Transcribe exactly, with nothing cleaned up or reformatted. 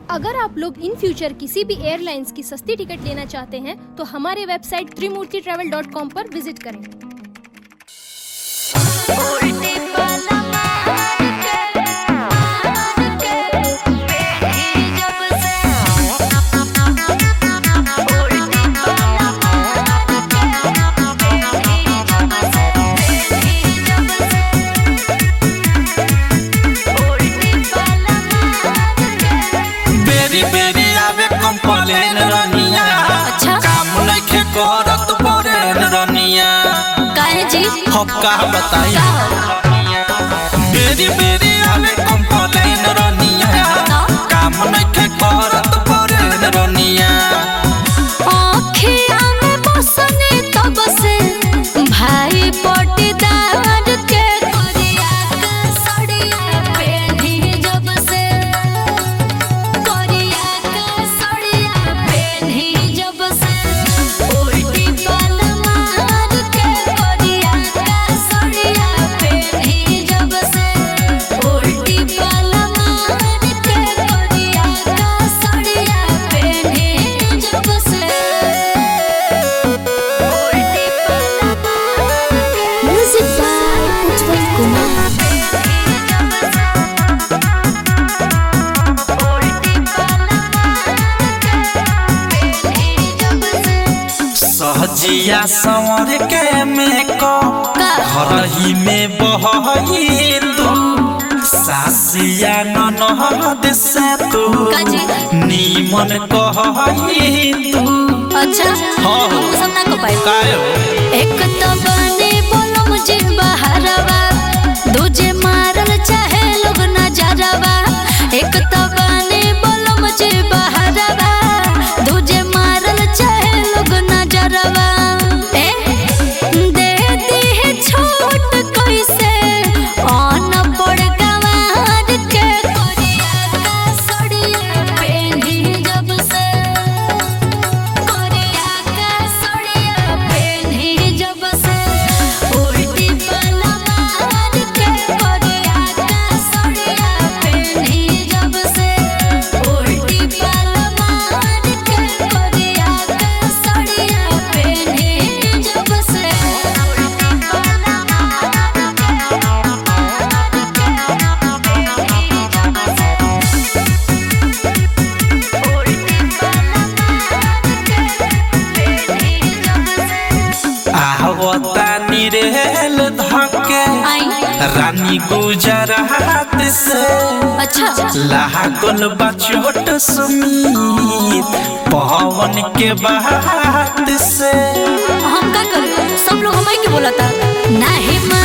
अगर आप लोग इन फ्यूचर किसी भी एयरलाइंस की सस्ती टिकट लेना चाहते हैं तो हमारे website Trimurti travel dot com पर विजिट करें। कंप्लेन रनिया अच्छा काम नइखे करत परेन रनिया काहे जी हम का बताई बेरी बेरी आवे कंप्लेन रनिया काम नइखे करत परेन रनिया आँखिया में बसने तब से भाई पटीदार के करिया का सड़िया पेढ़ी जब से करिया का सड़िया पेढ़ी जब से उल्टी बाल मार के करिया का सड़िया पेढ़ी जब से उल्टी बाल मार के करिया का सड़िया पेढ़ी जब से म्यूजिक बाय उज्जवल कुमार। सहजिया संवर के मेको हरही में बहई तू सासिया ननद से तू नीमन कहई तू अच्छा हाँ हम सब ना को पाए कायो एक तो बने बोलो मुझे बहरवा दूजे मारल चाहे लोग नजरवा एक तो बने बोलो मुझे बहरवा दूजे मारल चाहे लोग नजरवा ए दे दी है छोट कैसे ऑन पड़ गवार के कोरिया का सड़िया पेढ़ी जब से कोरिया का सड़िया पेढ़ी जब से उल्टी बाल मार के कोरिया का सड़िया पेढ़ी जब से उल्टी बाल मार के कोरिया का सड़िया पेढ़ी जब से आवता निरेल धके रानी गुजरात से अच्छा लागल बा छोट सुमीत पवन के बात से हम का करूं सब लोग हमारे के बोला था नहीं